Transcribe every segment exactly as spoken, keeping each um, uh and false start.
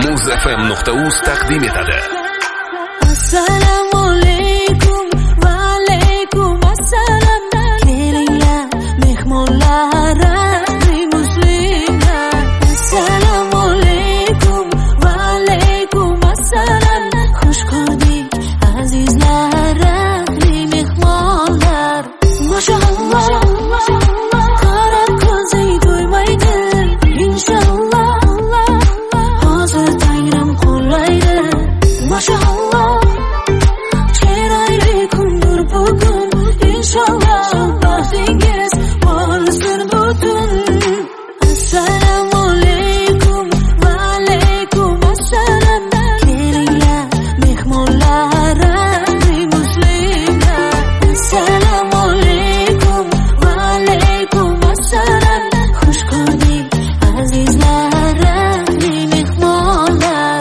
muz f m nuqta uz taqdim etadi. Assalomu alaykum va alaykum assalom. Kelinglar mehmonlar, muslimlar. Assalomu alaykum va alaykum assalom. Xush ko'rdik azizlar, mehmonlar. Mashallah, qarab ko'zing to'ymaydi. Inshaalloh hozir Tangrim qo'llaydi. Mashallah, chiroyli kundir bugun. Inshaalloh baxtingiz bo'lsin butun. Assalomu alaykum va alaykum assalom. Kelinglar mehmonlar, muslimlar. Assalomu alaykum va alaykum assalom. Xush ko'rdik azizlar, mehmonlar.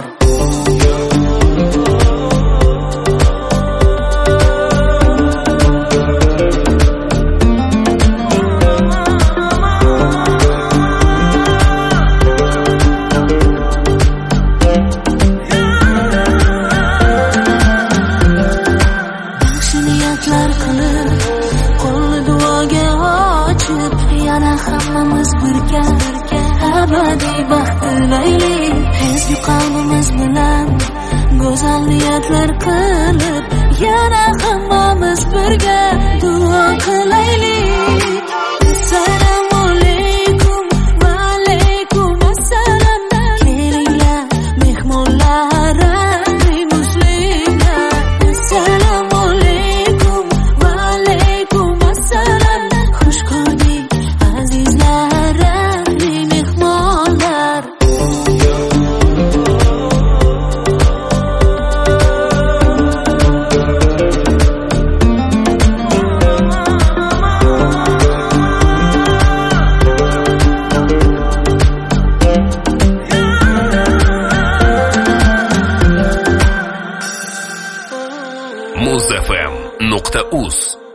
Yaxshi niyatlar qilib, qo'lni duoga ochib, yana hammamiz birga abadiy baxt tilaylik. Ezgu qalbimiz bilan go'zal niyatlar qilib, yana hammamiz birga duo qilaylik. Assalomu alaykum va alaykum assalom. Kelinglar mehmonlar, muslimlar. Assalomu alaykum va alaykum assalom. Xush ko'rdik azizlar, mehmonlar. muz f m nuqta uz